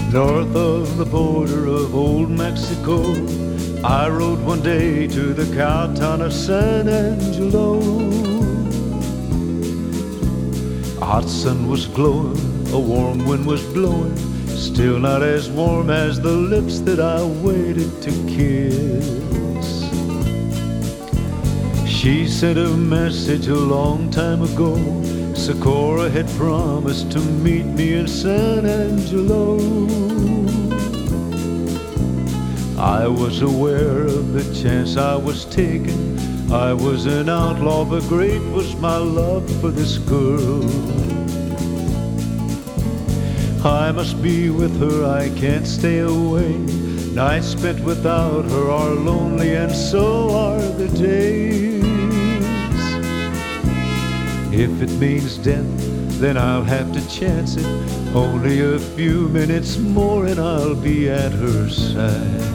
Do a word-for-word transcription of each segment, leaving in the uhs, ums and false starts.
North of the border of old Mexico, I rode one day to the cow town of San Angelo. A hot sun was glowing, a warm wind was blowing, still not as warm as the lips that I waited to kiss. She sent a message a long time ago. Socorro had promised to meet me in San Angelo. I was aware of the chance I was taking. I was an outlaw, but great was my love for this girl. I must be with her, I can't stay away. Nights spent without her are lonely, and so are the days. If it means death, then I'll have to chance it. Only a few minutes more and I'll be at her side.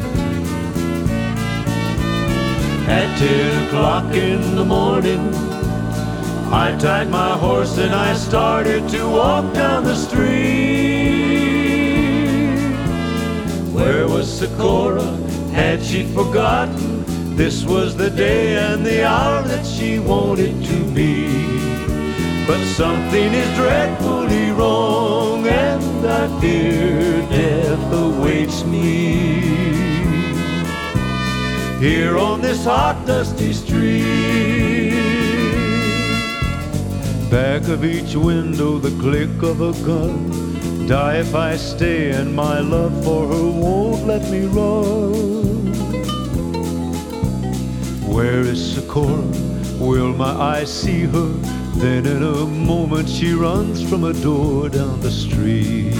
At ten o'clock in the morning, I tied my horse and I started to walk down the street. Where was Socorro? Had she forgotten? This was the day and the hour that she wanted to be. But something is dreadfully wrong, and I fear death awaits me here on this hot, dusty street. Back of each window, the click of a gun. Die if I stay, and my love for her won't let me run. Where is Socorro? Will my eyes see her? Then in a moment she runs from a door down the street.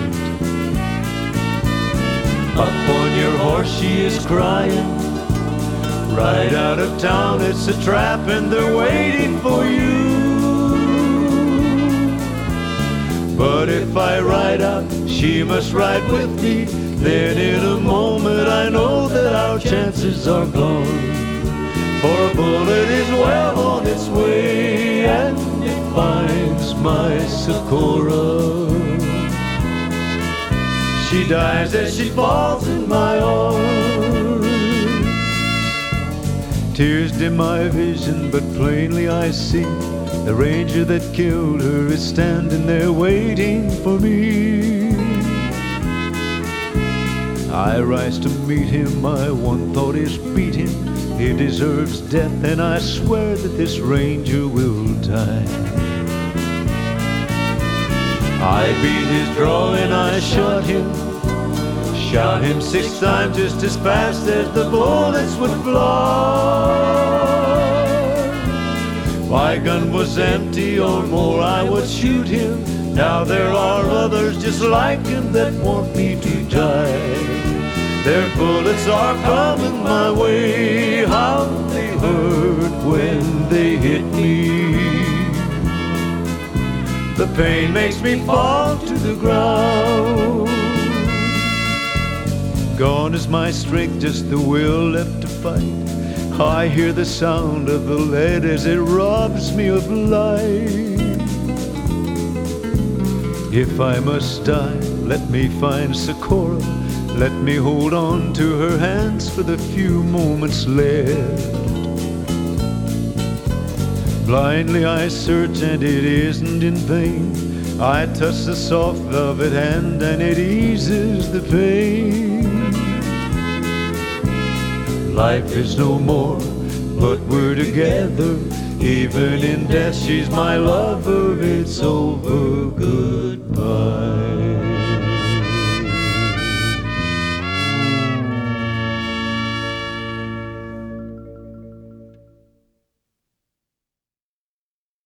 Up on your horse she is crying. Ride out of town, it's a trap and they're waiting for you. But if I ride out, she must ride with me. Then in a moment I know that our chances are gone. For a bullet is well on its way, and it finds my Socorro. She dies as she falls in my arms. Tears dim my vision, but plainly I see the ranger that killed her is standing there waiting for me. I rise to meet him, my one thought is beat him. He deserves death, and I swear that this ranger will die. I beat his draw and I shot him. Shot him six times just as fast as the bullets would fly. My gun was empty or more, I would shoot him. Now there are others just like him that want me to die. Their bullets are coming my way. How they hurt when they hit me. The pain makes me fall to the ground. Gone is my strength, just the will left to fight. I hear the sound of the lead as it robs me of life. If I must die, let me find Socorro. Let me hold on to her hands for the few moments left. Blindly I search and it isn't in vain. I touch the soft velvet hand and it eases the pain. Life is no more, but we're together. Even in death she's my lover. It's over, goodbye.